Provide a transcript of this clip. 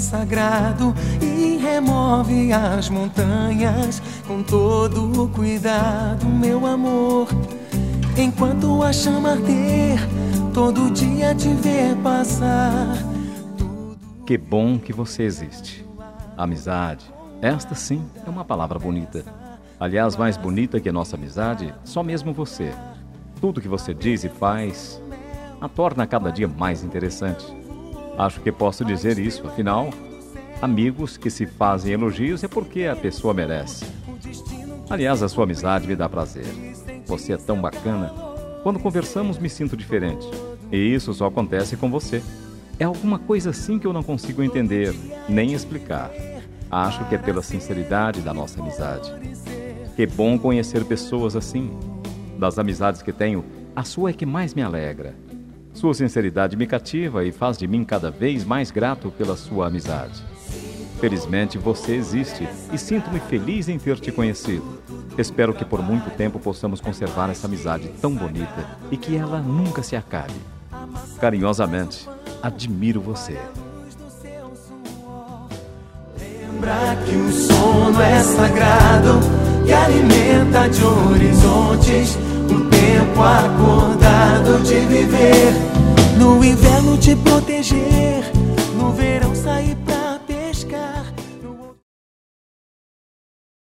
sagrado e remove as montanhas com todo o cuidado, meu amor. Enquanto a chama arder, todo dia te ver passar. Que bom que você existe. Amizade, esta sim é uma palavra bonita. Aliás, mais bonita que a nossa amizade, só mesmo você. Tudo que você diz e faz a torna cada dia mais interessante. Acho que posso dizer isso, afinal, amigos que se fazem elogios é porque a pessoa merece. Aliás, a sua amizade me dá prazer. Você é tão bacana. Quando conversamos, me sinto diferente. E isso só acontece com você. É alguma coisa assim que eu não consigo entender, nem explicar. Acho que é pela sinceridade da nossa amizade. Que bom conhecer pessoas assim. Das amizades que tenho, a sua é que mais me alegra. Sua sinceridade me cativa e faz de mim cada vez mais grato pela sua amizade. Felizmente você existe e sinto-me feliz em ter te conhecido. Espero que por muito tempo possamos conservar essa amizade tão bonita e que ela nunca se acabe. Carinhosamente, admiro você. Lembra que o sono é sagrado, que alimenta de horizontes o tempo acordado de viver. No inverno te proteger.